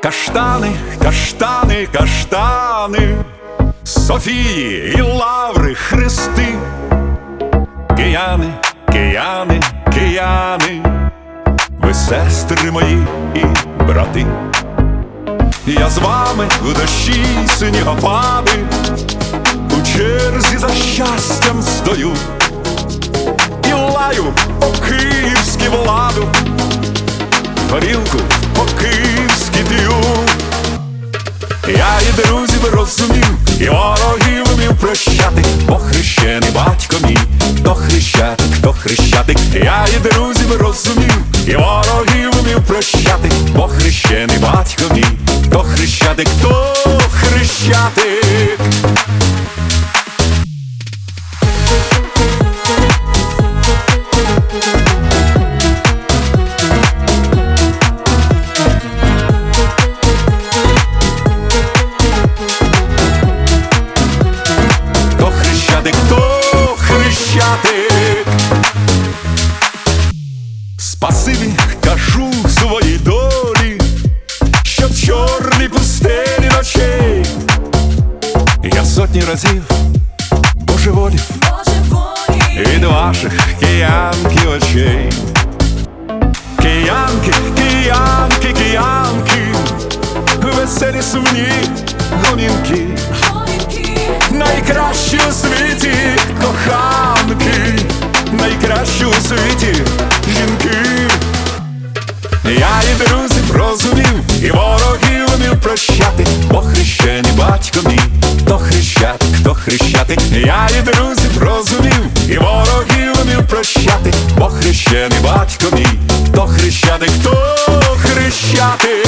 Каштани, каштани, каштани, Софії і Лаври, хрести. Кияни, кияни, кияни, ви сестри мої і брати. Я з вами в дощі снігопади, у черзі за щастям стою і лаю по-київськи владу, горілку по-київськи п'ю. Я і друзів розумів, і ворогів вмів прощати, бо хрещений батько мій, то хрещатик, то хрещатик. Я і друзів розумів, і ворогів вмів прощати, бо хрещений батько мій, то хрещатик, то хрещатик. Спасибі кажу своїй долі, що в чорній пустелі ночей я сотні разів божеволів від ваших киянки очей. Киянки, киянки, киянки, веселі сумні гомінки, найкращі у світі коханки, найкращі у світі жінки. Я і друзів розумів, і ворогів вмів прощати, бо хрещений батько мій, то хрещатик, то хрещатик. Я і друзів розумів, і ворогів вмів прощати, бо хрещений батько мій, то хрещатик, то хрещатик.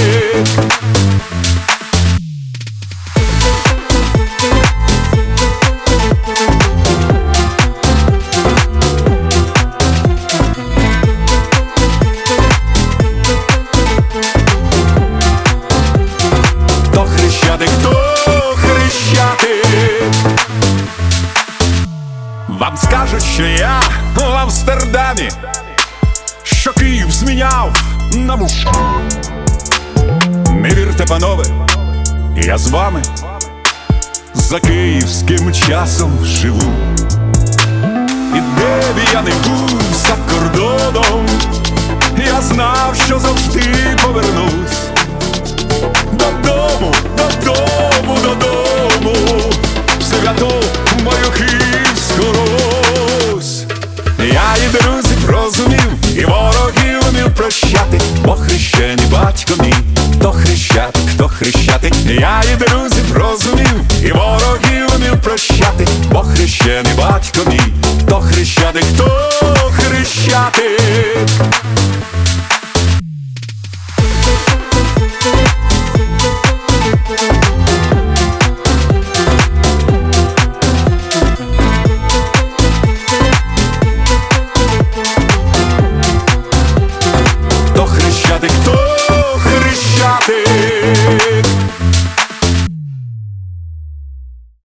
Вам скажуть, що я в Амстердамі, що Київ зміняв на муш. Не вірте, панове, я з вами за київським часом живу. І де б я не був за кордоном, я знав, що завжди повернусь додому, додому, додому, в святу мою Київську Русь. Я і друзів розумів, і ворогів вмів прощати, бо хрещений батько мій, то хрещатик, то хрещатик. Я і друзів розумів, і ворогів вмів прощати, бо хрещений батько мій, то хрещатик, то хрещатик.